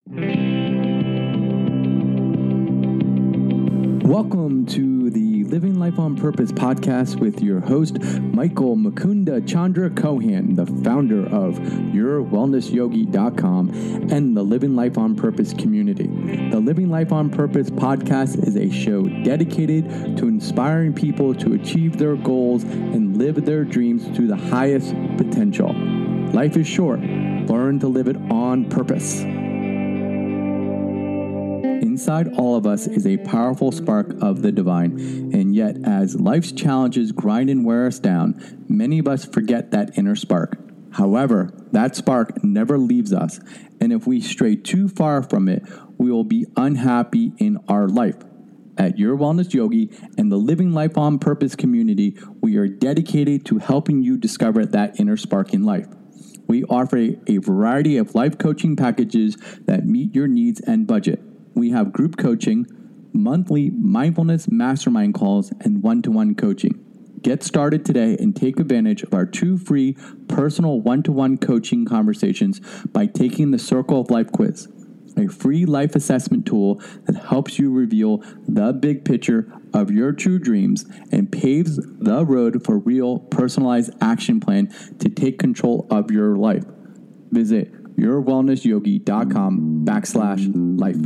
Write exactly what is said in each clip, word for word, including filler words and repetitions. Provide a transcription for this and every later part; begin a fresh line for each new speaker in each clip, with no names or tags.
Welcome to the Living Life on Purpose podcast with your host, Michael Mukunda Chandra Kohan, the founder of your wellness yogi dot com and the Living Life on Purpose community. The Living Life on Purpose podcast is a show dedicated to inspiring people to achieve their goals and live their dreams to the highest potential. Life is short. Learn to live it on purpose. Inside all of us is a powerful spark of the divine, and yet as life's challenges grind and wear us down, many of us forget that inner spark. However, that spark never leaves us, and if we stray too far from it, we will be unhappy in our life. At Your Wellness Yogi and the Living Life on Purpose community, we are dedicated to helping you discover that inner spark in life. We offer a, a variety of life coaching packages that meet your needs and budget. We have group coaching, monthly mindfulness mastermind calls, and one-to-one coaching. Get started today and take advantage of our two free personal one-to-one coaching conversations by taking the Circle of Life quiz, a free life assessment tool that helps you reveal the big picture of your true dreams and paves the road for real personalized action plan to take control of your life. Visit your wellness yogi dot com backslash life.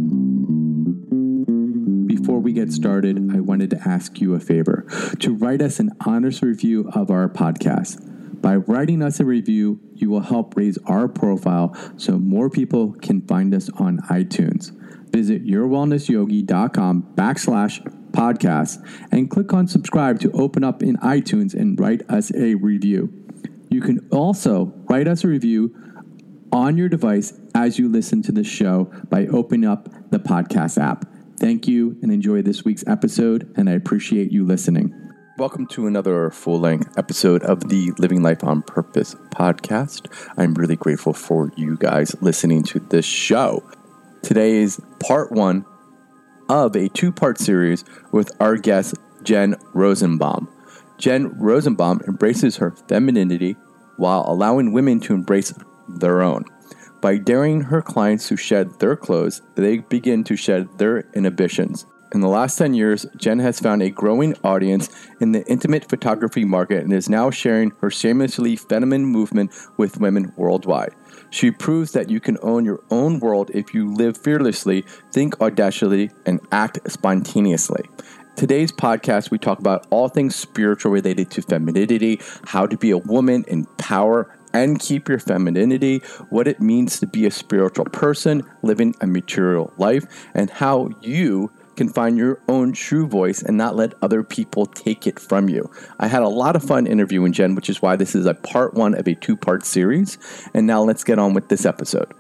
Before we get started, I wanted to ask you a favor to write us an honest review of our podcast. By writing us a review, you will help raise our profile so more people can find us on iTunes. Visit your wellness yogi dot com backslash podcast and click on subscribe to open up in iTunes and write us a review. You can also write us a review on your device as you listen to the show by opening up the podcast app. Thank you and enjoy this week's episode, and I appreciate you listening. Welcome to another full-length episode of the Living Life on Purpose podcast. I'm really grateful for you guys listening to this show. Today is part one of a two-part series with our guest, Jen Rosenbaum. Jen Rosenbaum embraces her femininity while allowing women to embrace their own. By daring her clients to shed their clothes, they begin to shed their inhibitions. In the last ten years, Jen has found a growing audience in the intimate photography market and is now sharing her shamelessly feminine movement with women worldwide. She proves that you can own your own world if you live fearlessly, think audaciously, and act spontaneously. Today's podcast, we talk about all things spiritual related to femininity, how to be a woman in power and keep your femininity, what it means to be a spiritual person living a material life, and how you can find your own true voice and not let other people take it from you. I had a lot of fun interviewing Jen, which is why this is a part one of a two-part series. And now let's get on with this episode.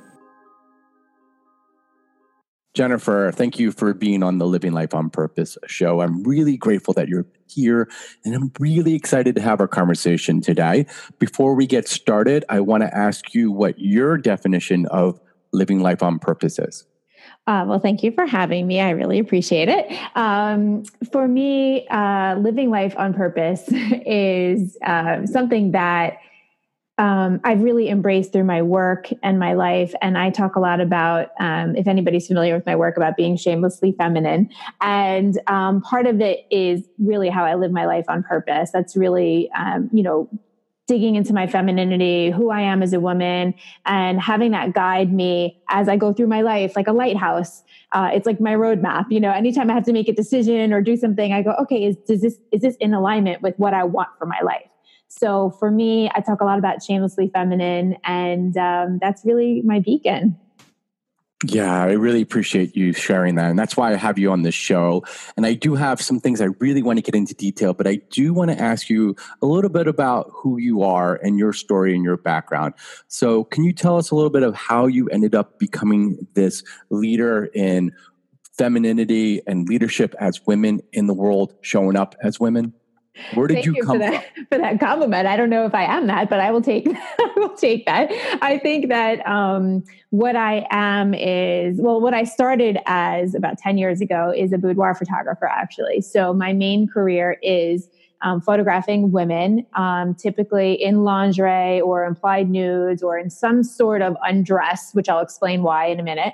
Jennifer, thank you for being on the Living Life on Purpose show. I'm really grateful that you're here, and I'm really excited to have our conversation today. Before we get started, I want to ask you what your definition of living life on purpose is.
Uh, well, thank you for having me. I really appreciate it. Um, for me, uh, living life on purpose is uh, something that Um, I've really embraced through my work and my life. And I talk a lot about, um, if anybody's familiar with my work, about being shamelessly feminine. And um, part of it is really how I live my life on purpose. That's really, um, you know, digging into my femininity, who I am as a woman, and having that guide me as I go through my life like a lighthouse. Uh, it's like my roadmap. You know, anytime I have to make a decision or do something, I go, okay, is, does this, is this in alignment with what I want for my life? So for me, I talk a lot about shamelessly feminine, and um, that's really my beacon.
Yeah, I really appreciate you sharing that. And that's why I have you on this show. And I do have some things I really want to get into detail, but I do want to ask you a little bit about who you are and your story and your background. So can you tell us a little bit of how you ended up becoming this leader in femininity and leadership as women in the world, showing up as women? Where did
Thank
you,
you
come
for that,
from?
for that compliment. I don't know if I am that, but I will take, I will take that. I think that um, what I am is, well, what I started as about ten years ago is a boudoir photographer, actually. So my main career is um, photographing women, um, typically in lingerie or implied nudes or in some sort of undress, which I'll explain why in a minute.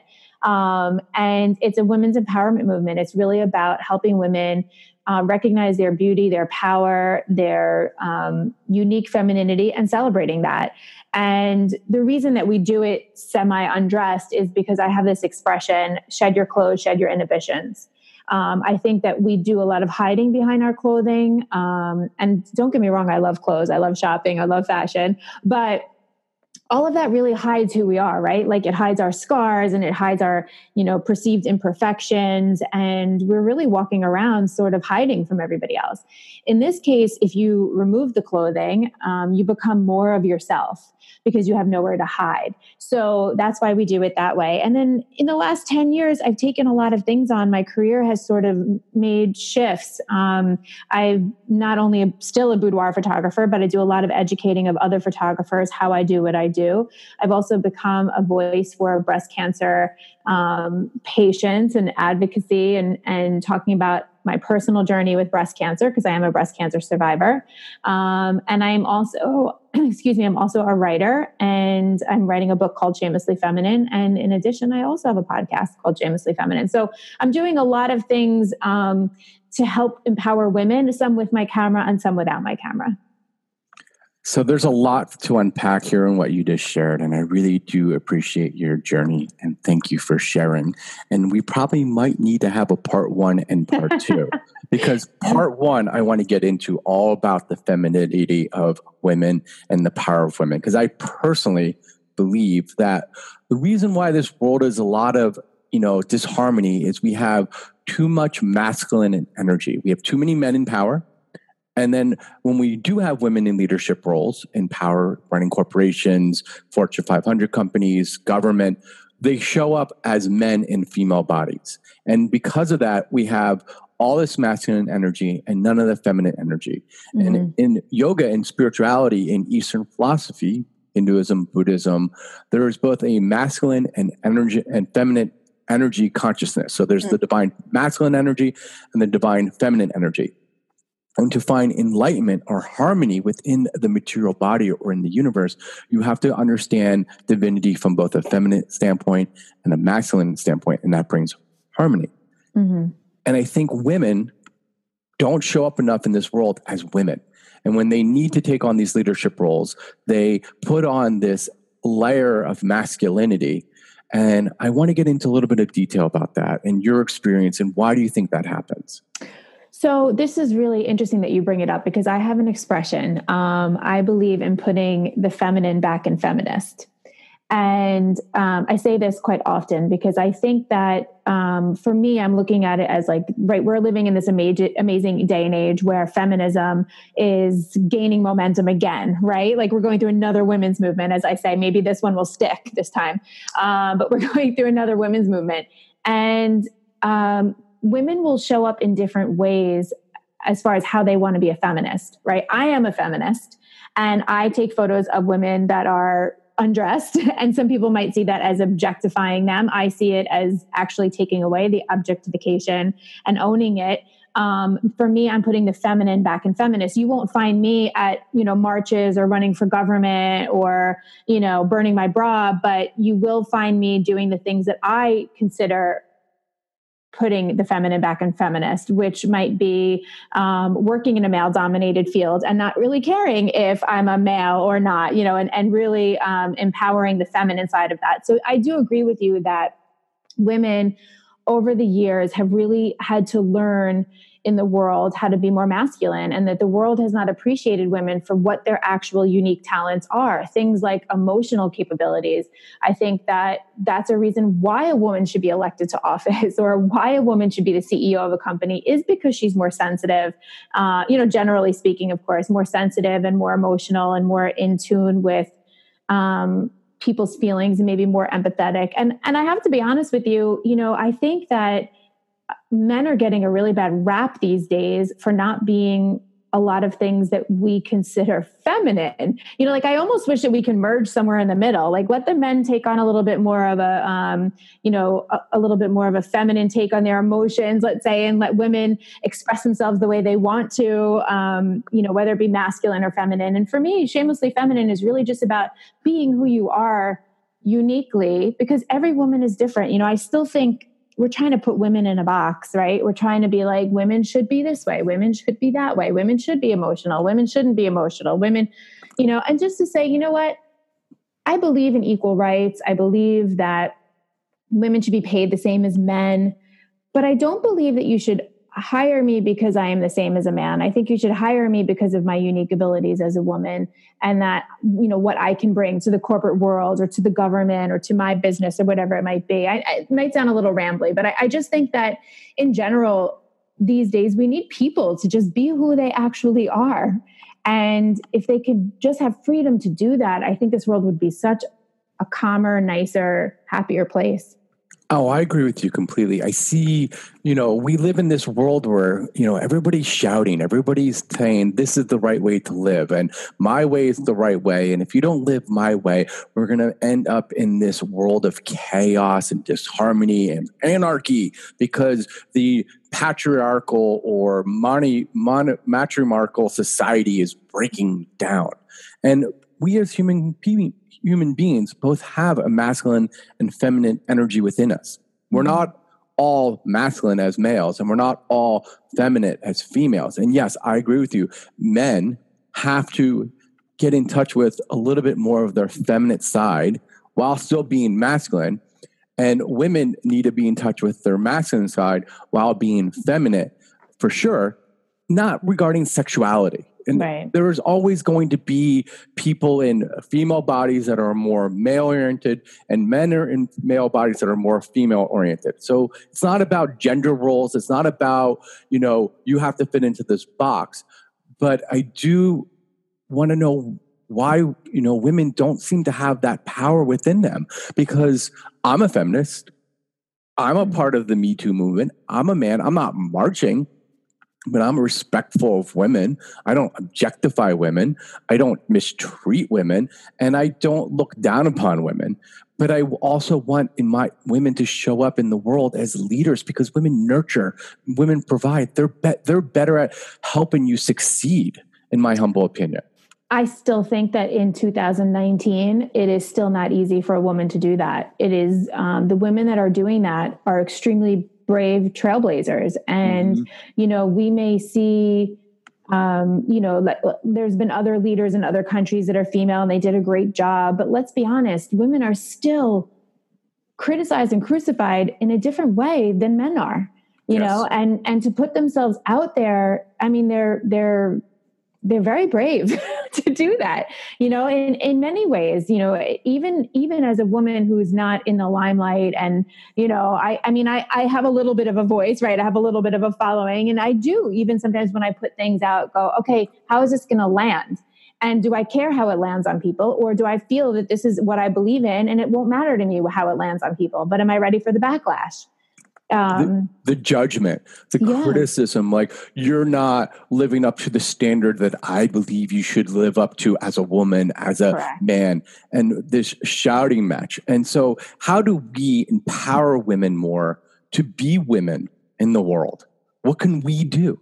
Um, and it's a women's empowerment movement. It's really about helping women uh, recognize their beauty, their power, their um, unique femininity, and celebrating that. And the reason that we do it semi-undressed is because I have this expression, shed your clothes, shed your inhibitions. Um, I think that we do a lot of hiding behind our clothing. Um, and don't get me wrong, I love clothes. I love shopping. I love fashion. But all of that really hides who we are, right? Like it hides our scars and it hides our, you know, perceived imperfections. And we're really walking around sort of hiding from everybody else. In this case, if you remove the clothing, um, you become more of yourself because you have nowhere to hide. So that's why we do it that way. And then in the last ten years, I've taken a lot of things on. My career has sort of made shifts. Um, I'm not only a, still a boudoir photographer, but I do a lot of educating of other photographers, how I do what I do. I've also become a voice for breast cancer um, patients and advocacy and, and talking about my personal journey with breast cancer because I am a breast cancer survivor. Um, and I'm also, excuse me, I'm also a writer and I'm writing a book called Shamelessly Feminine. And in addition, I also have a podcast called Shamelessly Feminine. So I'm doing a lot of things um, to help empower women, some with my camera and some without my camera.
So there's a lot to unpack here in what you just shared, and I really do appreciate your journey, and thank you for sharing. And we probably might need to have a part one and part two, because part one, I want to get into all about the femininity of women and the power of women, because I personally believe that the reason why this world is a lot of, you know, disharmony is we have too much masculine energy. We have too many men in power. And then when we do have women in leadership roles, in power, running corporations, Fortune five hundred companies, government, they show up as men in female bodies. And because of that, we have all this masculine energy and none of the feminine energy. Mm-hmm. And in yoga and spirituality, in Eastern philosophy, Hinduism, Buddhism, there is both a masculine and energy and feminine energy consciousness. So there's mm-hmm. the divine masculine energy and the divine feminine energy. And to find enlightenment or harmony within the material body or in the universe, you have to understand divinity from both a feminine standpoint and a masculine standpoint, and that brings harmony. Mm-hmm. And I think women don't show up enough in this world as women. And when they need to take on these leadership roles, they put on this layer of masculinity. And I want to get into a little bit of detail about that and your experience, and why do you think that happens?
So this is really interesting that you bring it up because I have an expression. Um, I believe in putting the feminine back in feminist. And um, I say this quite often because I think that um, for me, I'm looking at it as like, right, we're living in this amazing, amazing day and age where feminism is gaining momentum again, right? Like we're going through another women's movement. As I say, maybe this one will stick this time, um, but we're going through another women's movement. And um, women will show up in different ways as far as how they want to be a feminist, right? I am a feminist and I take photos of women that are undressed, and some people might see that as objectifying them. I see it as actually taking away the objectification and owning it. Um, for me, I'm putting the feminine back in feminist. You won't find me at, you know, marches or running for government or, you know, burning my bra, but you will find me doing the things that I consider putting the feminine back in feminist, which might be um, working in a male-dominated field and not really caring if I'm a male or not, you know, and, and really um, empowering the feminine side of that. So I do agree with you that women over the years have really had to learn in the world how to be more masculine, and that the world has not appreciated women for what their actual unique talents are. Things like emotional capabilities. I think that that's a reason why a woman should be elected to office or why a woman should be the C E O of a company is because she's more sensitive. Uh, you know, generally speaking, of course, more sensitive and more emotional and more in tune with um, people's feelings and maybe more empathetic. And, and I have to be honest with you, you know, I think that men are getting a really bad rap these days for not being a lot of things that we consider feminine. You know, like I almost wish that we can merge somewhere in the middle, like let the men take on a little bit more of a, um, you know, a, a little bit more of a feminine take on their emotions, let's say, and let women express themselves the way they want to, um, you know, whether it be masculine or feminine. And for me, Shamelessly Feminine is really just about being who you are, uniquely, because every woman is different. You know, I still think we're trying to put women in a box, right? We're trying to be like, women should be this way. Women should be that way. Women should be emotional. Women shouldn't be emotional. Women, you know, and just to say, you know what? I believe in equal rights. I believe that women should be paid the same as men, but I don't believe that you should hire me because I am the same as a man. I think you should hire me because of my unique abilities as a woman, and that, you know, what I can bring to the corporate world or to the government or to my business or whatever it might be. I, it might sound a little rambly, but I, I just think that in general, these days, we need people to just be who they actually are. And if they could just have freedom to do that, I think this world would be such a calmer, nicer, happier place.
Oh, I agree with you completely. I see, you know, we live in this world where, you know, everybody's shouting, everybody's saying this is the right way to live and my way is the right way. And if you don't live my way, we're going to end up in this world of chaos and disharmony and anarchy because the patriarchal or money, mon, matriarchal society is breaking down. And we as human beings, human beings both have a masculine and feminine energy within us. We're not all masculine as males and we're not all feminine as females. And yes, I agree with you. Men have to get in touch with a little bit more of their feminine side while still being masculine. And women need to be in touch with their masculine side while being feminine, for sure, not regarding sexuality. And right. There is always going to be people in female bodies that are more male-oriented and men are in male bodies that are more female-oriented. So it's not about gender roles. It's not about, you know, you have to fit into this box. But I do want to know why, you know, women don't seem to have that power within them. Because I'm a feminist. I'm a part of the Me Too movement. I'm a man. I'm not marching. But I'm respectful of women. I don't objectify women. I don't mistreat women. And I don't look down upon women. But I also want in my women to show up in the world as leaders because women nurture, women provide. They're, be- they're better at helping you succeed, in my humble opinion.
I still think that in two thousand nineteen, it is still not easy for a woman to do that. It is um, the women that are doing that are extremely brave trailblazers. And, mm-hmm. you know, we may see, um, you know, like, there's been other leaders in other countries that are female and they did a great job. But let's be honest, women are still criticized and crucified in a different way than men are, you yes. know, and, and to put themselves out there. I mean, they're, they're, they're very brave to do that, you know, in, in many ways, you know, even, even as a woman who's not in the limelight and, you know, I, I mean, I, I have a little bit of a voice, right? I have a little bit of a following and I do, even sometimes when I put things out, go, okay, how is this going to land? And do I care how it lands on people? Or do I feel that this is what I believe in and it won't matter to me how it lands on people, but am I ready for the backlash?
Um, the, the judgment, the yeah. criticism, like you're not living up to the standard that I believe you should live up to as a woman, as a Correct. Man, and this shouting match. And so how do we empower women more to be women in the world? What can we do?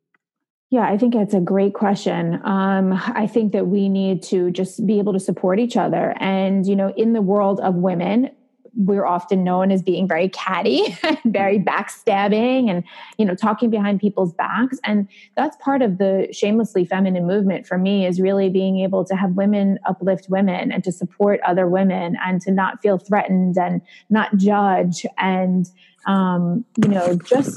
Yeah, I think it's a great question. Um, I think that we need to just be able to support each other. And, you know, in the world of women, we're often known as being very catty, very backstabbing and, you know, talking behind people's backs. And that's part of the shamelessly feminine movement for me is really being able to have women uplift women and to support other women and to not feel threatened and not judge. And, um, you know, just,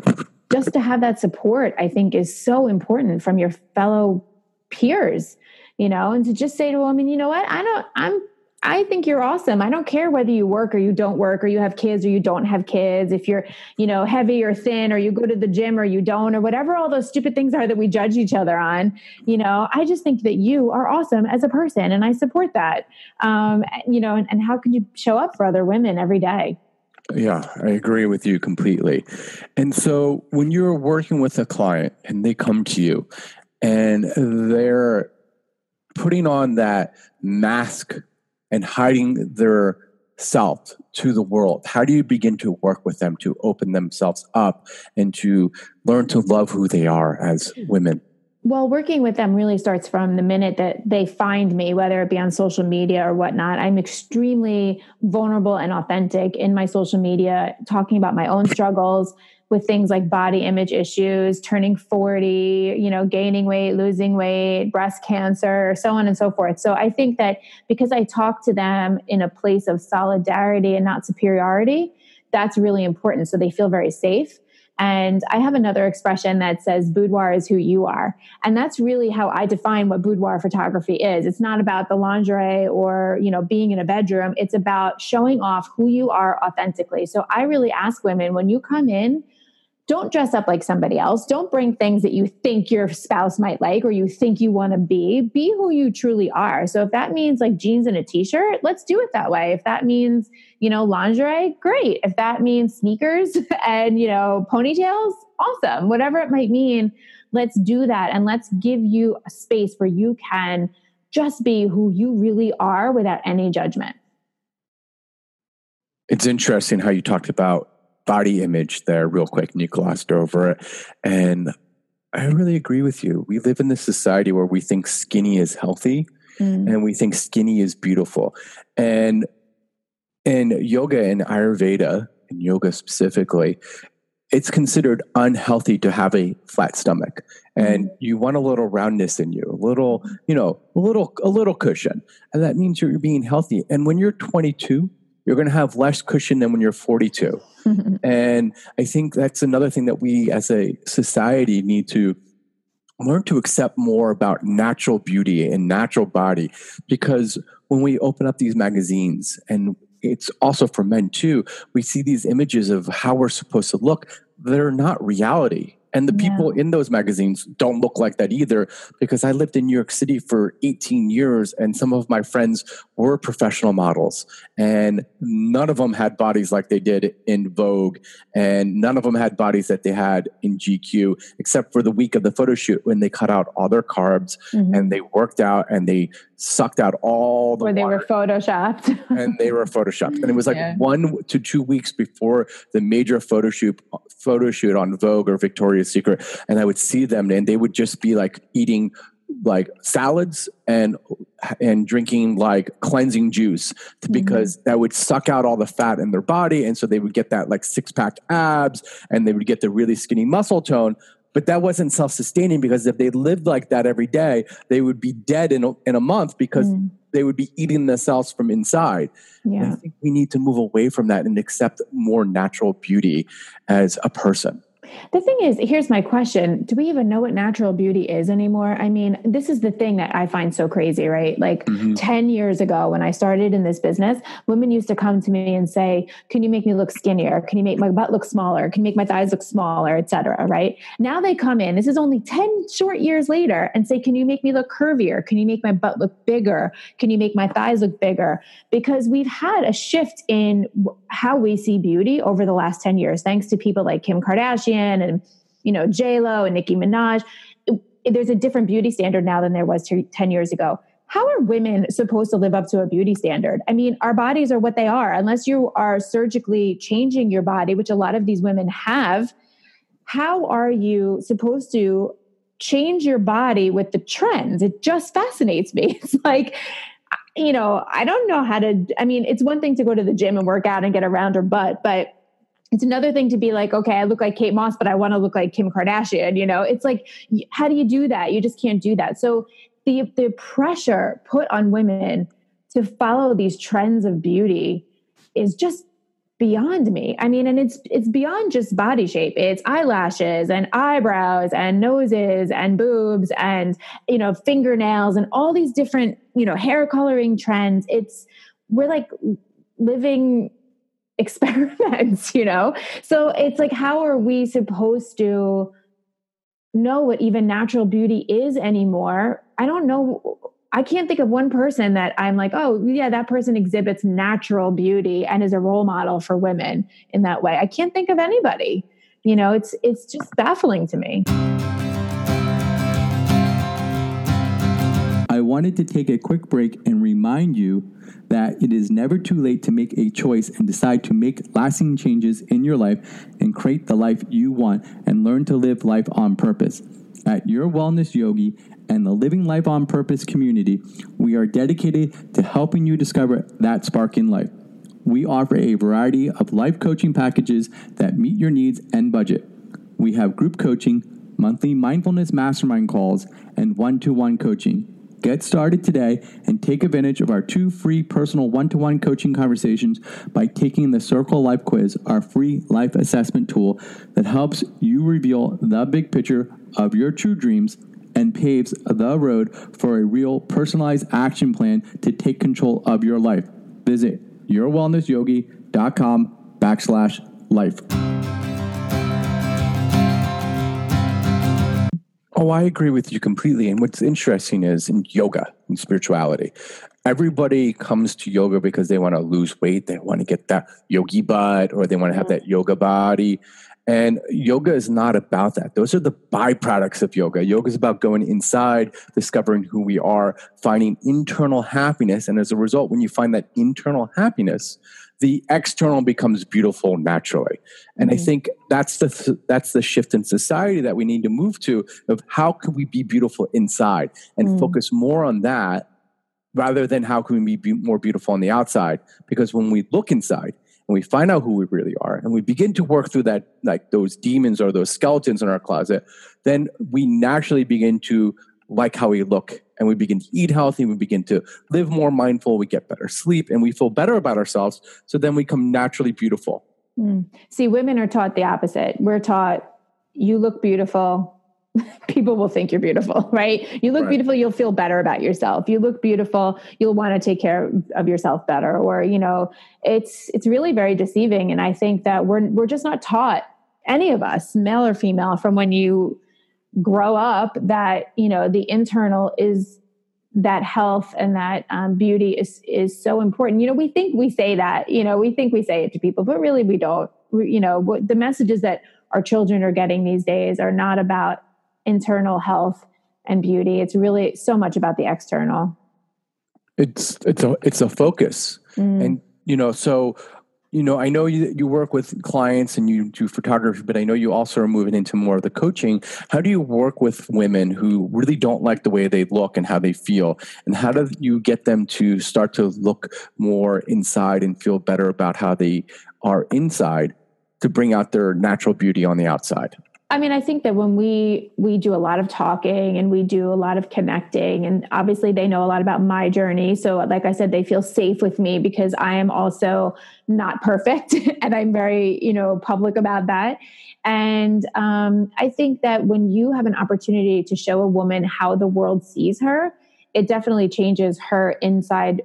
just to have that support, I think is so important from your fellow peers, you know, and to just say to a woman, you know what, I don't, I'm, I think you're awesome. I don't care whether you work or you don't work or you have kids or you don't have kids. If you're, you know, heavy or thin or you go to the gym or you don't or whatever all those stupid things are that we judge each other on, you know, I just think that you are awesome as a person and I support that. Um, you know, and, and how can you show up for other women every day?
Yeah, I agree with you completely. And so when you're working with a client and they come to you and they're putting on that mask and hiding their self to the world, how do you begin to work with them to open themselves up and to learn to love who they are as women?
Well, working with them really starts from the minute that they find me, whether it be on social media or whatnot. I'm extremely vulnerable and authentic in my social media, talking about my own struggles with things like body image issues, turning forty, you know, gaining weight, losing weight, breast cancer, so on and so forth. So I think that because I talk to them in a place of solidarity and not superiority, that's really important. So they feel very safe. And I have another expression that says boudoir is who you are. And that's really how I define what boudoir photography is. It's not about the lingerie or, you know, being in a bedroom. It's about showing off who you are authentically. So I really ask women, when you come in, don't dress up like somebody else. Don't bring things that you think your spouse might like or you think you want to be. Be who you truly are. So if that means like jeans and a t-shirt, let's do it that way. If that means, you know, lingerie, great. If that means sneakers and, you know, ponytails, awesome. Whatever it might mean, let's do that. And let's give you a space where you can just be who you really are without any judgment.
It's interesting how you talked about body image there real quick, and you glossed over it. And I really agree with you. We live in this society where we think skinny is healthy mm. and we think skinny is beautiful. And in yoga and Ayurveda, and yoga specifically, it's considered unhealthy to have a flat stomach. And you want a little roundness in you, a little, you know, a little, a little cushion. And that means you're being healthy. And when you're twenty-two, you're going to have less cushion than when you're forty-two. And I think that's another thing that we as a society need to learn to accept more about natural beauty and natural body. Because when we open up these magazines, and it's also for men too, we see these images of how we're supposed to look that are not reality. And the people yeah. in those magazines don't look like that either, because I lived in New York City for eighteen years and some of my friends were professional models and none of them had bodies like they did in Vogue, and none of them had bodies that they had in G Q, except for the week of the photo shoot when they cut out all their carbs mm-hmm. and they worked out and they sucked out all the
Where they
water.
were photoshopped.
and they were photoshopped. And it was like yeah. one to two weeks before the major photo shoot, photo shoot on Vogue or Victoria's Secret. And I would see them and they would just be like eating like salads and and drinking like cleansing juice to, because mm-hmm. that would suck out all the fat in their body. And so they would get that like six pack abs and they would get the really skinny muscle tone. But that wasn't self-sustaining, because if they lived like that every day, they would be dead in a, in a month, because mm. they would be eating themselves from inside. Yeah. And I think we need to move away from that and accept more natural beauty as a person.
The thing is, here's my question. Do we even know what natural beauty is anymore? I mean, this is the thing that I find so crazy, right? Like mm-hmm. ten years ago when I started in this business, women used to come to me and say, can you make me look skinnier? Can you make my butt look smaller? Can you make my thighs look smaller, et cetera, right? Now they come in, this is only ten short years later, and say, can you make me look curvier? Can you make my butt look bigger? Can you make my thighs look bigger? Because we've had a shift in how we see beauty over the last ten years, thanks to people like Kim Kardashian and, you know, J-Lo and Nicki Minaj. It, it, there's a different beauty standard now than there was t- ten years ago. How are women supposed to live up to a beauty standard? I mean, our bodies are what they are. Unless you are surgically changing your body, which a lot of these women have, how are you supposed to change your body with the trends? It just fascinates me. It's like, you know, I don't know how to, I mean, it's one thing to go to the gym and work out and get a rounder butt, but it's another thing to be like, okay, I look like Kate Moss, but I want to look like Kim Kardashian. You know, it's like, how do you do that? You just can't do that. So the the pressure put on women to follow these trends of beauty is just beyond me. I mean, and it's it's beyond just body shape. It's eyelashes and eyebrows and noses and boobs and, you know, fingernails and all these different, you know, hair coloring trends. It's, we're like living experiments, you know? So it's like, how are we supposed to know what even natural beauty is anymore? I don't know. I can't think of one person that I'm like, oh yeah, that person exhibits natural beauty and is a role model for women in that way. I can't think of anybody. You know, it's it's just baffling to me.
I wanted to take a quick break and remind you that it is never too late to make a choice and decide to make lasting changes in your life and create the life you want and learn to live life on purpose. At Your Wellness Yogi and the Living Life on Purpose community, we are dedicated to helping you discover that spark in life. We offer a variety of life coaching packages that meet your needs and budget. We have group coaching, monthly mindfulness mastermind calls, and one-to-one coaching. Get started today and take advantage of our two free personal one-to-one coaching conversations by taking the Circle Life Quiz, our free life assessment tool that helps you reveal the big picture of your true dreams and paves the road for a real personalized action plan to take control of your life. Visit yourwellnessyogi.com backslash life.
Oh, I agree with you completely. And what's interesting is in yoga and spirituality, everybody comes to yoga because they want to lose weight. They want to get that yogi butt, or they want to have that yoga body. And yoga is not about that. Those are the byproducts of yoga. Yoga is about going inside, discovering who we are, finding internal happiness. And as a result, when you find that internal happiness, the external becomes beautiful naturally. And mm-hmm. I think that's the that's the shift in society that we need to move to, of how can we be beautiful inside and mm. focus more on that rather than how can we be more beautiful on the outside. Because when we look inside and we find out who we really are and we begin to work through that, like those demons or those skeletons in our closet, then we naturally begin to like how we look, and we begin to eat healthy, we begin to live more mindful, we get better sleep, and we feel better about ourselves. So then we become naturally beautiful.
Mm. See, women are taught the opposite. We're taught, you look beautiful, people will think you're beautiful, right? You look right. beautiful, you'll feel better about yourself. You look beautiful, you'll want to take care of yourself better. Or, you know, it's it's really very deceiving. And I think that we're we're just not taught, any of us, male or female, from when you grow up, that, you know, the internal is that health and that um, beauty is, is so important. You know, we think we say that, you know, we think we say it to people, but really we don't. We, you know, what, the messages that our children are getting these days are not about internal health and beauty. It's really so much about the external.
It's, it's a, it's a focus. Mm. And, you know, so You know, I know you, you work with clients and you do photography, but I know you also are moving into more of the coaching. How do you work with women who really don't like the way they look and how they feel? And how do you get them to start to look more inside and feel better about how they are inside to bring out their natural beauty on the outside?
I mean, I think that when we we do a lot of talking and we do a lot of connecting, and obviously they know a lot about my journey. So like I said, they feel safe with me because I am also not perfect and I'm very, you know, public about that. And um, I think that when you have an opportunity to show a woman how the world sees her, it definitely changes her inside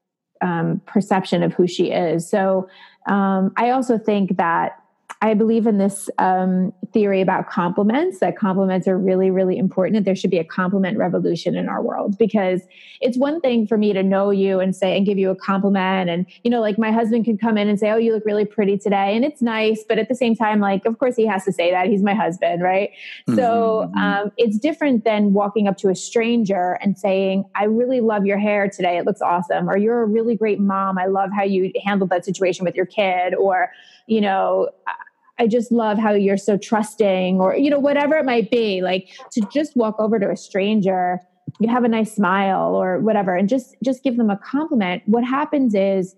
um, perception of who she is. So um, I also think that I believe in this um, theory about compliments, that compliments are really, really important. And there should be a compliment revolution in our world, because it's one thing for me to know you and say, and give you a compliment. And, you know, like my husband can come in and say, oh, you look really pretty today. And it's nice. But at the same time, like, of course he has to say that. He's my husband. Right. Mm-hmm. So um, it's different than walking up to a stranger and saying, I really love your hair today. It looks awesome. Or you're a really great mom. I love how you handled that situation with your kid. Or, you know, I just love how you're so trusting, or, you know, whatever it might be. Like, to just walk over to a stranger, you have a nice smile or whatever, and just, just give them a compliment. What happens is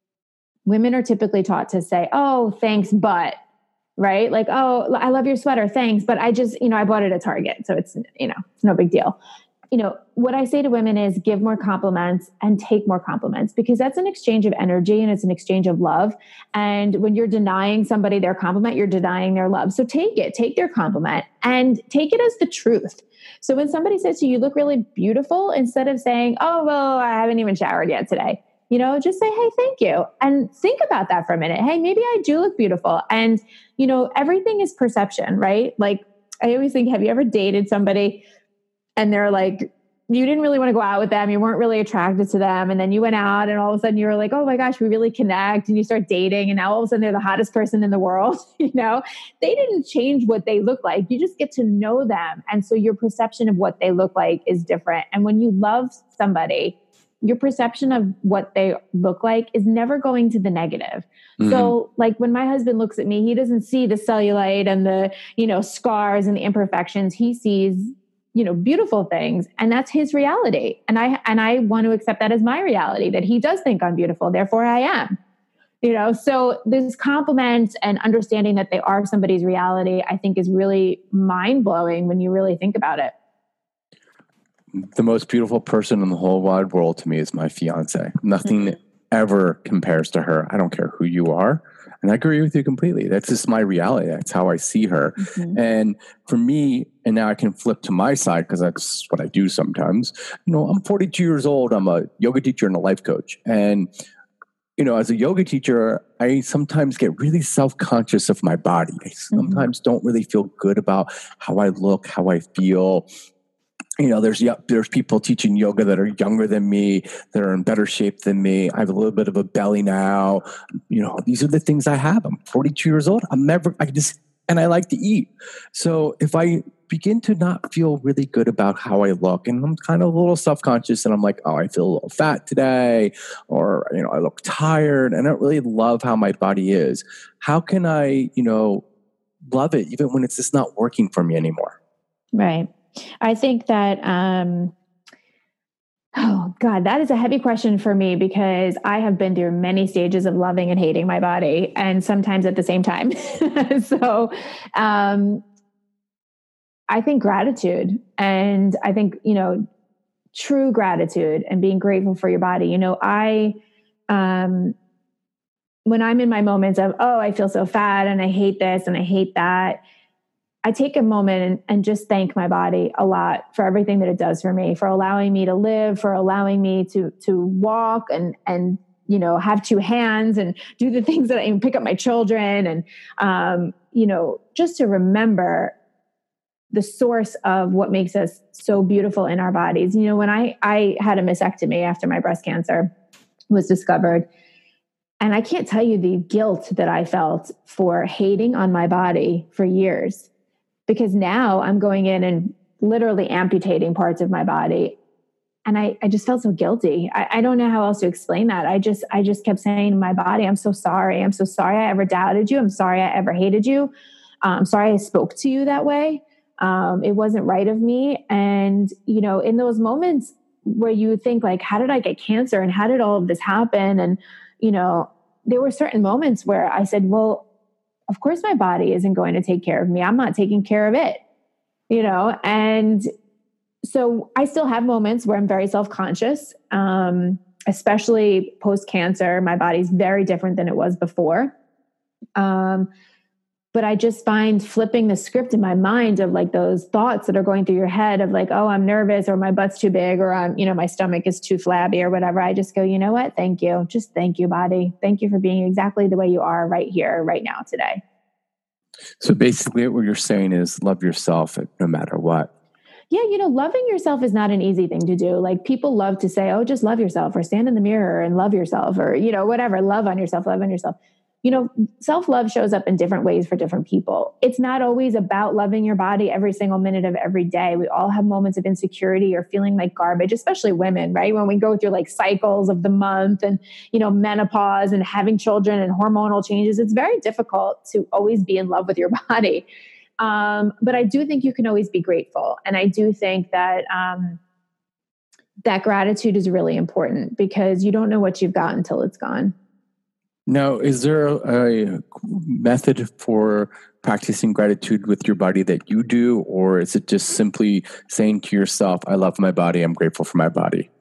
women are typically taught to say, oh, thanks, but, right? Like, oh, I love your sweater. Thanks. But I just, you know, I bought it at Target. So it's, you know, it's no big deal. You know, what I say to women is give more compliments and take more compliments, because that's an exchange of energy and it's an exchange of love. And when you're denying somebody their compliment, you're denying their love. So take it, take their compliment and take it as the truth. So when somebody says to you, you look really beautiful, instead of saying, oh, well, I haven't even showered yet today, you know, just say, hey, thank you. And think about that for a minute. Hey, maybe I do look beautiful. And, you know, everything is perception, right? Like, I always think, have you ever dated somebody and they're like, you didn't really want to go out with them, you weren't really attracted to them, and then you went out and all of a sudden you were like, oh my gosh, we really connect, and you start dating, and now all of a sudden they're the hottest person in the world. You know, they didn't change what they look like. You just get to know them. And so your perception of what they look like is different. And when you love somebody, your perception of what they look like is never going to the negative. Mm-hmm. So like when my husband looks at me, he doesn't see the cellulite and the, you know, scars and the imperfections. He sees, you know, beautiful things, and that's his reality. And I, and I want to accept that as my reality, that he does think I'm beautiful. Therefore I am, you know, so this compliments and understanding that they are somebody's reality, I think is really mind blowing when you really think about it.
The most beautiful person in the whole wide world to me is my fiance. Nothing mm-hmm. ever compares to her. I don't care who you are. And I agree with you completely. That's just my reality. That's how I see her. Mm-hmm. And for me, and now I can flip to my side because that's what I do sometimes. You know, I'm forty-two years old. I'm a yoga teacher and a life coach. And, you know, as a yoga teacher, I sometimes get really self-conscious of my body. I sometimes mm-hmm. don't really feel good about how I look, how I feel. You know, there's there's people teaching yoga that are younger than me, that are in better shape than me. I have a little bit of a belly now. You know, these are the things I have. I'm forty-two years old. I'm never, I just, and I like to eat. So if I begin to not feel really good about how I look, and I'm kind of a little self-conscious, and I'm like, oh, I feel a little fat today, or, you know, I look tired, and I don't really love how my body is. How can I, you know, love it even when it's just not working for me anymore?
Right. I think that, um, oh God, that is a heavy question for me because I have been through many stages of loving and hating my body, and sometimes at the same time. so, um, I think gratitude, and I think, you know, true gratitude and being grateful for your body. You know, I, um, when I'm in my moments of, oh, I feel so fat and I hate this and I hate that, I take a moment and, and just thank my body a lot for everything that it does for me, for allowing me to live, for allowing me to, to walk and, and, you know, have two hands and do the things that I even pick up my children. And, um, you know, just to remember the source of what makes us so beautiful in our bodies. You know, when I, I had a mastectomy after my breast cancer was discovered, and I can't tell you the guilt that I felt for hating on my body for years. Because now I'm going in and literally amputating parts of my body. And I, I just felt so guilty. I, I don't know how else to explain that. I just, I just kept saying to my body, I'm so sorry. I'm so sorry I ever doubted you. I'm sorry I ever hated you. I'm sorry I spoke to you that way. Um, it wasn't right of me. And, you know, in those moments where you think like, how did I get cancer? And how did all of this happen? And, you know, there were certain moments where I said, well, of course my body isn't going to take care of me. I'm not taking care of it, you know? And so I still have moments where I'm very self-conscious, um, especially post-cancer. My body's very different than it was before. Um, but I just find flipping the script in my mind of like those thoughts that are going through your head of like, oh, I'm nervous, or my butt's too big, or I'm, you know, my stomach is too flabby or whatever. I just go, you know what? Thank you. Just thank you, body. Thank you for being exactly the way you are right here, right now, today.
So basically what you're saying is love yourself no matter what.
Yeah. You know, loving yourself is not an easy thing to do. Like people love to say, oh, just love yourself, or stand in the mirror and love yourself, or, you know, whatever, love on yourself, love on yourself. You know, self-love shows up in different ways for different people. It's not always about loving your body every single minute of every day. We all have moments of insecurity or feeling like garbage, especially women, right? When we go through like cycles of the month and, you know, menopause and having children and hormonal changes, it's very difficult to always be in love with your body. Um, but I do think you can always be grateful. And I do think that, um, that gratitude is really important because you don't know what you've got until it's gone.
Now, is there a method for practicing gratitude with your body that you do, or is it just simply saying to yourself, I love my body, I'm grateful for my body?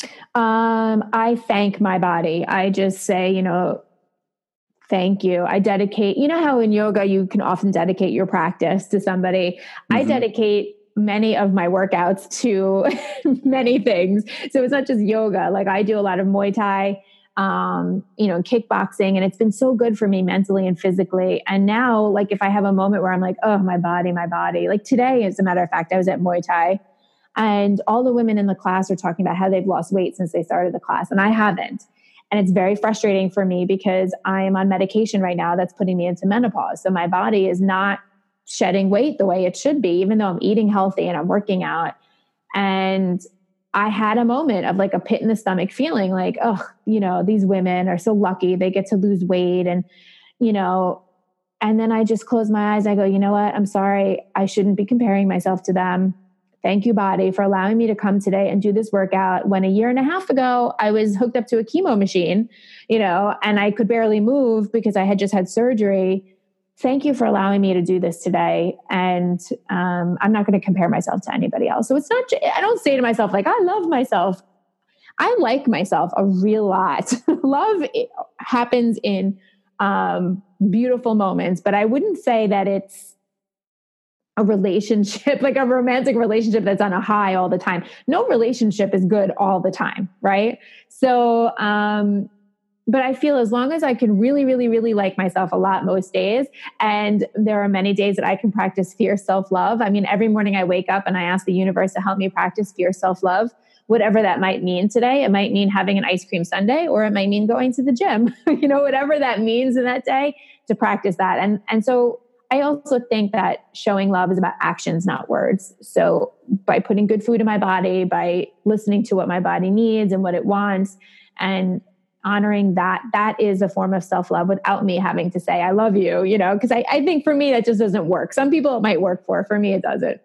Um, I thank my body. I just say, you know, thank you. I dedicate, you know how in yoga you can often dedicate your practice to somebody. Mm-hmm. I dedicate many of my workouts to many things. So it's not just yoga. Like I do a lot of Muay Thai, um, you know, kickboxing, and it's been so good for me mentally and physically. And now, like, if I have a moment where I'm like, oh, my body, my body, like today, as a matter of fact, I was at Muay Thai and all the women in the class are talking about how they've lost weight since they started the class. And I haven't. And it's very frustrating for me because I am on medication right now that's putting me into menopause. So my body is not shedding weight the way it should be, even though I'm eating healthy and I'm working out. And I had a moment of like a pit in the stomach feeling like, oh, you know, these women are so lucky. They get to lose weight. And, you know, and then I just closed my eyes. I go, you know what? I'm sorry. I shouldn't be comparing myself to them. Thank you, body, for allowing me to come today and do this workout when a year and a half ago, I was hooked up to a chemo machine, you know, and I could barely move because I had just had surgery. Thank you for allowing me to do this today. And um, I'm not going to compare myself to anybody else. So it's not, I don't say to myself, like, I love myself. I like myself a real lot. Love happens in um, beautiful moments, but I wouldn't say that it's a relationship, like a romantic relationship that's on a high all the time. No relationship is good all the time. Right. So, um, but I feel as long as I can really, really, really like myself a lot most days, and there are many days that I can practice fierce self-love. I mean, every morning I wake up and I ask the universe to help me practice fierce self-love, whatever that might mean today. It might mean having an ice cream sundae, or it might mean going to the gym, you know, whatever that means in that day, to practice that. And, and so I also think that showing love is about actions, not words. So by putting good food in my body, by listening to what my body needs and what it wants, and honoring that, that is a form of self-love without me having to say, I love you, you know, because I, I think for me, that just doesn't work. Some people it might work for, for me, it doesn't.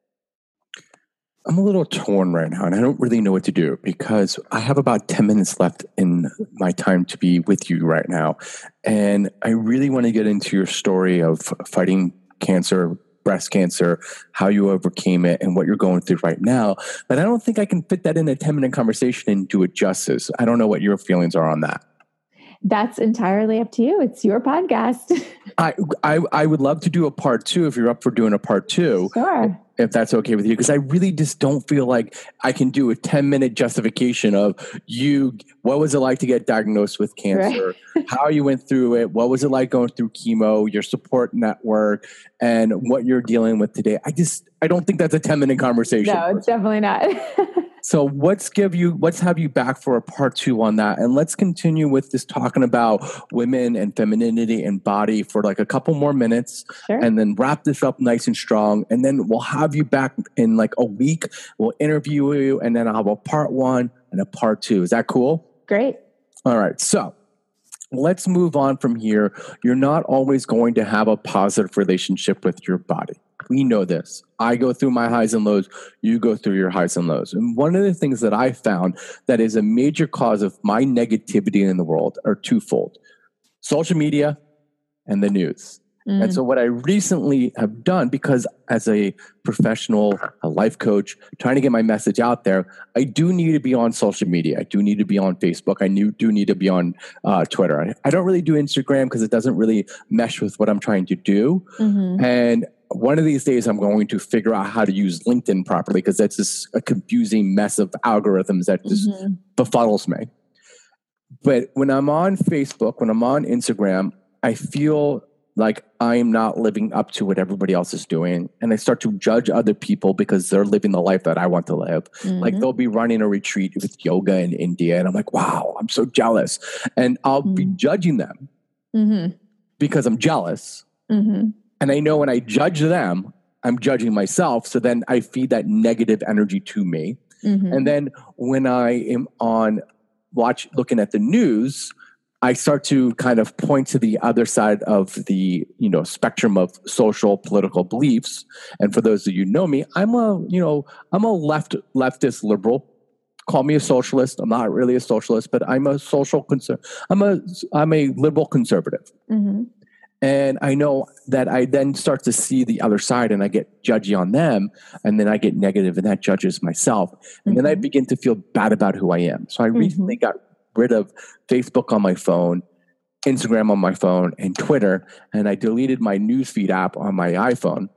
I'm a little torn right now, and I don't really know what to do because I have about ten minutes left in my time to be with you right now. And I really want to get into your story of fighting cancer, breast cancer, how you overcame it, and what you're going through right now. But I don't think I can fit that in a ten minute conversation and do it justice. I don't know what your feelings are on that.
That's entirely up to you. It's your podcast.
I, I I would love to do a part two if you're up for doing a part two.
Sure.
If that's okay with you, because I really just don't feel like I can do a ten minute justification of you. What was it like to get diagnosed with cancer? Right. How you went through it? What was it like going through chemo? Your support network and what you're dealing with today. I just I don't think that's a ten minute conversation.
No, it's definitely not.
So let's give you, let's have you back for a part two on that. And let's continue with this talking about women and femininity and body for like a couple more minutes. Sure. And then wrap this up nice and strong. And then we'll have you back in like a week. We'll interview you, and then I'll have a part one and a part two. Is that cool?
Great.
All right. So let's move on from here. You're not always going to have a positive relationship with your body. We know this. I go through my highs and lows. You go through your highs and lows. And one of the things that I found that is a major cause of my negativity in the world are twofold: social media and the news. Mm. And so what I recently have done, because as a professional, a life coach, trying to get my message out there, I do need to be on social media. I do need to be on Facebook. I do need to be on uh, Twitter. I, I don't really do Instagram because it doesn't really mesh with what I'm trying to do. Mm-hmm. And one of these days, I'm going to figure out how to use LinkedIn properly, because that's just a confusing mess of algorithms that just mm-hmm. befuddles me. But when I'm on Facebook, when I'm on Instagram, I feel like I'm not living up to what everybody else is doing. And I start to judge other people because they're living the life that I want to live. Mm-hmm. Like they'll be running a retreat with yoga in India. And I'm like, wow, I'm so jealous. And I'll mm-hmm. be judging them mm-hmm. because I'm jealous. Mm-hmm. And I know when I judge them, I'm judging myself. So then I feed that negative energy to me. Mm-hmm. And then when I am on watch, looking at the news, I start to kind of point to the other side of the, you know, spectrum of social political beliefs. And for those of you who know me, I'm a, you know, I'm a left leftist liberal. Call me a socialist. I'm not really a socialist, but I'm a social conser- I'm a I'm a liberal conservative. Mm-hmm. And I know that I then start to see the other side, and I get judgy on them, and then I get negative, and that judges myself. And mm-hmm. then I begin to feel bad about who I am. So I mm-hmm. recently got rid of Facebook on my phone, Instagram on my phone, and Twitter, and I deleted my newsfeed app on my iPhone.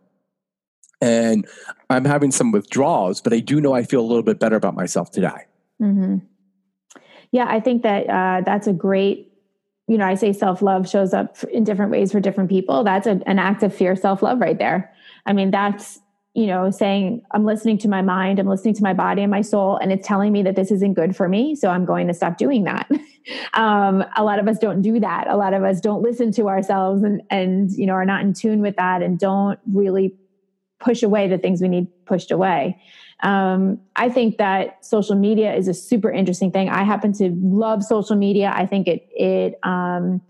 And I'm having some withdrawals, but I do know I feel a little bit better about myself today.
Mm-hmm. Yeah, I think that uh, that's a great, you know, I say self-love shows up in different ways for different people. That's a, an act of fierce self-love right there. I mean, that's, you know, saying I'm listening to my mind, I'm listening to my body and my soul, and it's telling me that this isn't good for me. So I'm going to stop doing that. um, a lot of us don't do that. A lot of us don't listen to ourselves and, and, you know, are not in tune with that and don't really push away the things we need pushed away. Um, I think that social media is a super interesting thing. I happen to love social media. I think it, it, um,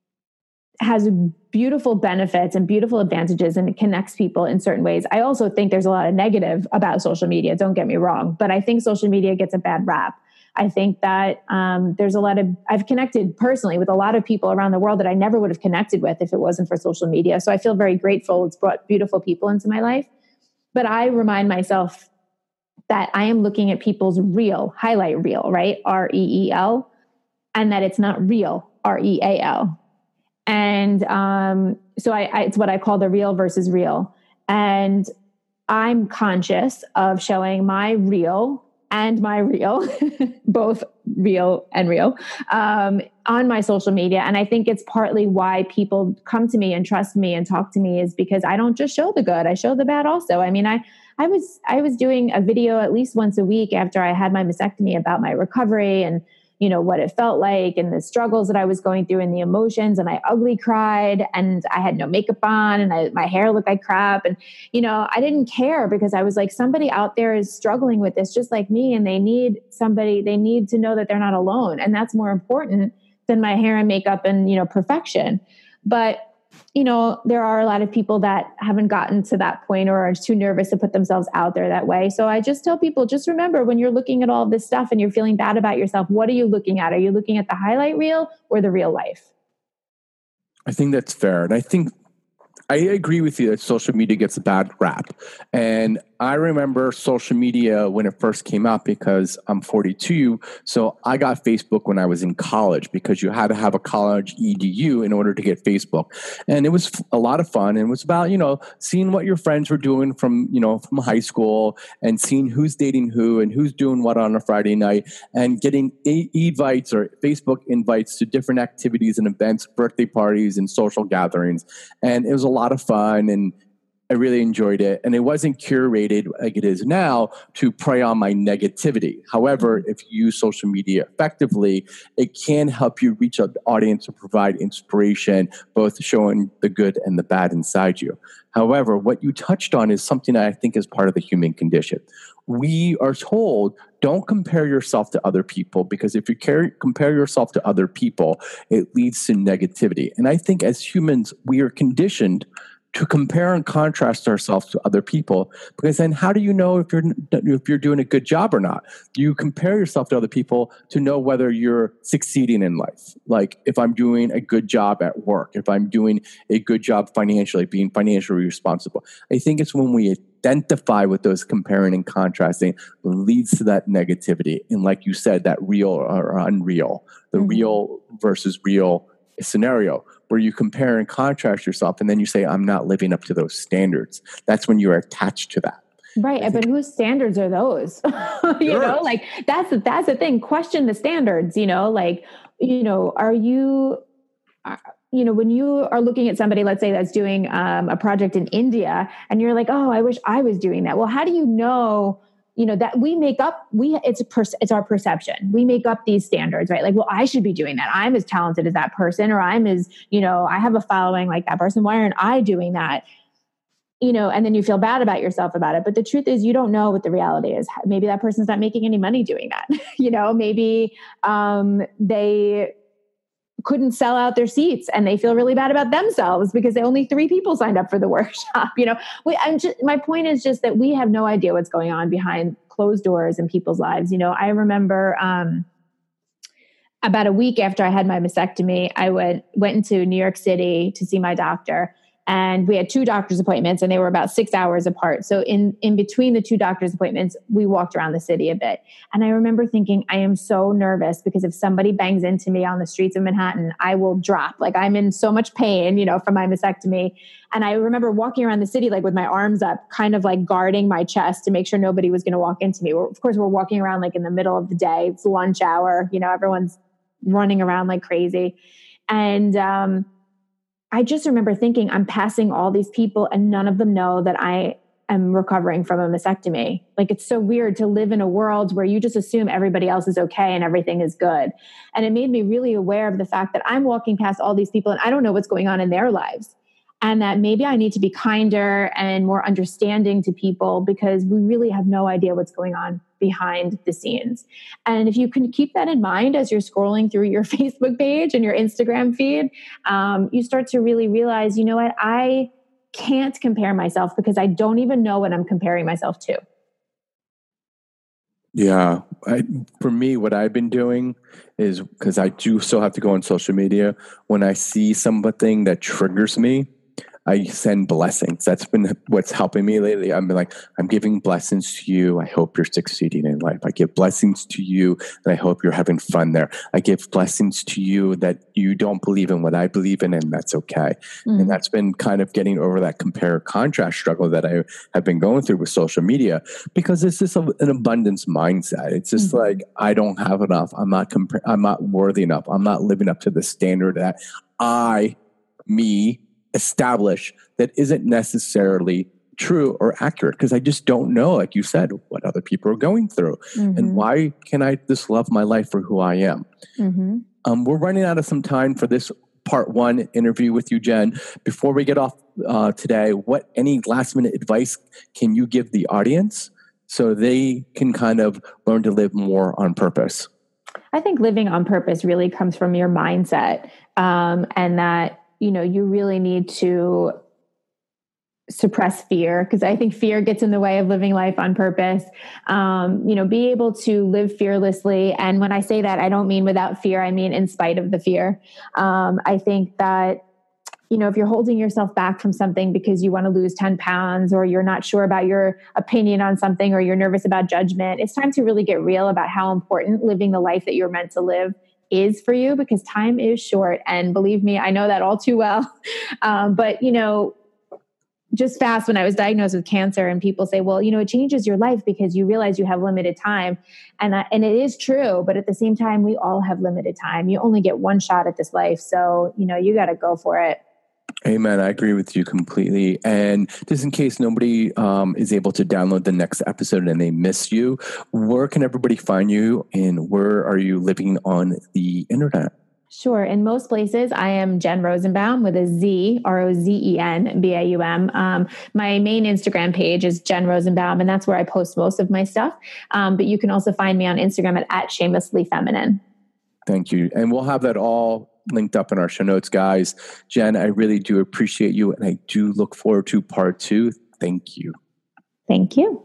has beautiful benefits and beautiful advantages, and it connects people in certain ways. I also think there's a lot of negative about social media. Don't get me wrong, but I think social media gets a bad rap. I think that um, there's a lot of, I've connected personally with a lot of people around the world that I never would have connected with if it wasn't for social media. So I feel very grateful. It's brought beautiful people into my life. But I remind myself that I am looking at people's real, highlight reel, right? R E E L, and that it's not real, R E A L. And um, so I, I, it's what I call the real versus real. And I'm conscious of showing my real and my real, both real and real, um, on my social media. And I think it's partly why people come to me and trust me and talk to me, is because I don't just show the good, I show the bad also. I mean, I, I was, I was doing a video at least once a week after I had my mastectomy about my recovery and, you know, what it felt like and the struggles that I was going through and the emotions. And I ugly cried and I had no makeup on and I, my hair looked like crap. And, you know, I didn't care because I was like, somebody out there is struggling with this just like me. And they need somebody, they need to know that they're not alone. And that's more important than my hair and makeup and, you know, perfection. But, you know, there are a lot of people that haven't gotten to that point or are too nervous to put themselves out there that way. So I just tell people, just remember when you're looking at all of this stuff and you're feeling bad about yourself, what are you looking at? Are you looking at the highlight reel or the real life?
I think that's fair. And I think I agree with you that social media gets a bad rap. And I remember social media when it first came out because I'm forty-two. So I got Facebook when I was in college because you had to have a college E D U in order to get Facebook. And it was a lot of fun. And it was about, you know, seeing what your friends were doing from, you know, from high school and seeing who's dating who and who's doing what on a Friday night and getting invites or Facebook invites to different activities and events, birthday parties and social gatherings. And it was a lot of fun. And I really enjoyed it. And it wasn't curated like it is now to prey on my negativity. However, if you use social media effectively, it can help you reach an audience and provide inspiration, both showing the good and the bad inside you. However, what you touched on is something that I think is part of the human condition. We are told, don't compare yourself to other people, because if you carry, compare yourself to other people, it leads to negativity. And I think as humans, we are conditioned to compare and contrast ourselves to other people, because then how do you know if you're if you're doing a good job or not? You compare yourself to other people to know whether you're succeeding in life. Like if I'm doing a good job at work, if I'm doing a good job financially, being financially responsible. I think it's when we identify with those comparing and contrasting leads to that negativity. And like you said, that real or unreal, the mm-hmm. real versus real scenario, where you compare and contrast yourself and then you say, I'm not living up to those standards. That's when you're attached to that.
Right. But whose standards are those? you sure. know, like that's, that's the thing. Question the standards, you know, like, you know, are you, uh, you know, when you are looking at somebody, let's say that's doing um, a project in India and you're like, oh, I wish I was doing that. Well, how do you know, you know, that we make up, we, it's a per, it's our perception. We make up these standards, right? Like, well, I should be doing that. I'm as talented as that person, or I'm as, you know, I have a following like that person. Why aren't I doing that? You know, and then you feel bad about yourself about it. But the truth is you don't know what the reality is. Maybe that person's not making any money doing that. you know, maybe um, they couldn't sell out their seats and they feel really bad about themselves because they only three people signed up for the workshop. You know, we, I'm just, my point is just that we have no idea what's going on behind closed doors in people's lives. You know, I remember um, about a week after I had my mastectomy, I went, went into New York City to see my doctor. And we had two doctor's appointments and they were about six hours apart. So in, in between the two doctor's appointments, we walked around the city a bit. And I remember thinking, I am so nervous because if somebody bangs into me on the streets of Manhattan, I will drop. Like I'm in so much pain, you know, from my mastectomy. And I remember walking around the city, like with my arms up, kind of like guarding my chest to make sure nobody was going to walk into me. We're, of course, we're walking around like in the middle of the day. It's lunch hour, you know, everyone's running around like crazy. And, um, I just remember thinking I'm passing all these people and none of them know that I am recovering from a mastectomy. Like it's so weird to live in a world where you just assume everybody else is okay and everything is good. And it made me really aware of the fact that I'm walking past all these people and I don't know what's going on in their lives. and that maybe I need to be kinder and more understanding to people because we really have no idea what's going on behind the scenes. And if you can keep that in mind as you're scrolling through your Facebook page and your Instagram feed, um, you start to really realize, you know what, I can't compare myself because I don't even know what I'm comparing myself to.
Yeah. I, for me, what I've been doing is, because I do still have to go on social media, when I see something that triggers me, I send blessings. That's been what's helping me lately. I'm like, I'm giving blessings to you. I hope you're succeeding in life. I give blessings to you, and I hope you're having fun there. I give blessings to you that you don't believe in what I believe in, and that's okay. Mm. And that's been kind of getting over that compare contrast struggle that I have been going through with social media, because it's just a, an abundance mindset. It's just mm-hmm. like, I don't have enough. I'm not compa- I'm not worthy enough. I'm not living up to the standard that I, me, establish that isn't necessarily true or accurate, because I just don't know, like you said, what other people are going through. Mm-hmm. And why can I just love my life for who I am? Mm-hmm. Um, we're running out of some time for this part one interview with you, Jen. Before we get off uh, today, what any last minute advice can you give the audience so they can kind of learn to live more on purpose?
I think living on purpose really comes from your mindset, um, and that you know, you really need to suppress fear, because I think fear gets in the way of living life on purpose. Um, you know, be able to live fearlessly. And when I say that, I don't mean without fear. I mean in spite of the fear. Um, I think that, you know, if you're holding yourself back from something because you want to lose ten pounds, or you're not sure about your opinion on something, or you're nervous about judgment, it's time to really get real about how important living the life that you're meant to live is for you, because time is short. And believe me, I know that all too well. Um, but, you know, just fast, when I was diagnosed with cancer and people say, well, you know, it changes your life because you realize you have limited time. And, uh, and it is true. But at the same time, we all have limited time. You only get one shot at this life. So, you know, you got to go for it.
Amen. I agree with you completely. And just in case nobody um, is able to download the next episode and they miss you, where can everybody find you, and where are you living on the internet?
Sure. In most places, I am Jen Rosenbaum with a Z, R O Z E N B A U M. Um, my main Instagram page is Jen Rosenbaum, and that's where I post most of my stuff. Um, but you can also find me on Instagram at, at shamelessly feminine.
Thank you. And we'll have that all linked up in our show notes, guys. Jen, I really do appreciate you, and I do look forward to part two. Thank you.
Thank you.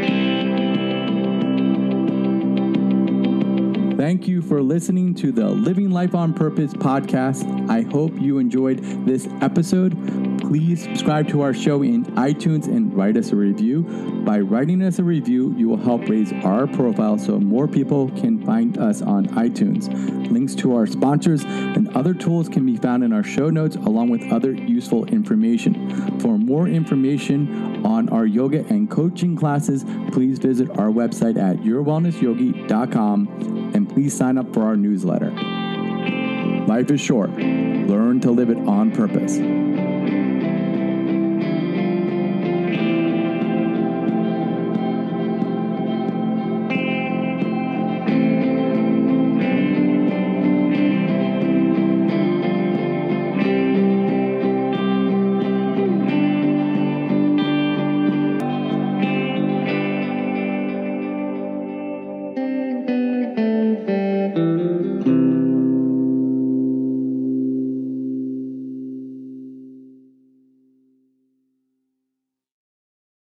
Thank you for listening to the Living Life on Purpose podcast. I hope you enjoyed this episode. Please subscribe to our show in iTunes and write us a review. By writing us a review, you will help raise our profile so more people can find us on iTunes. Links to our sponsors and other tools can be found in our show notes, along with other useful information. For more information on our yoga and coaching classes, please visit our website at your wellness yogi dot com, and please sign up for our newsletter. Life is short. Learn to live it on purpose.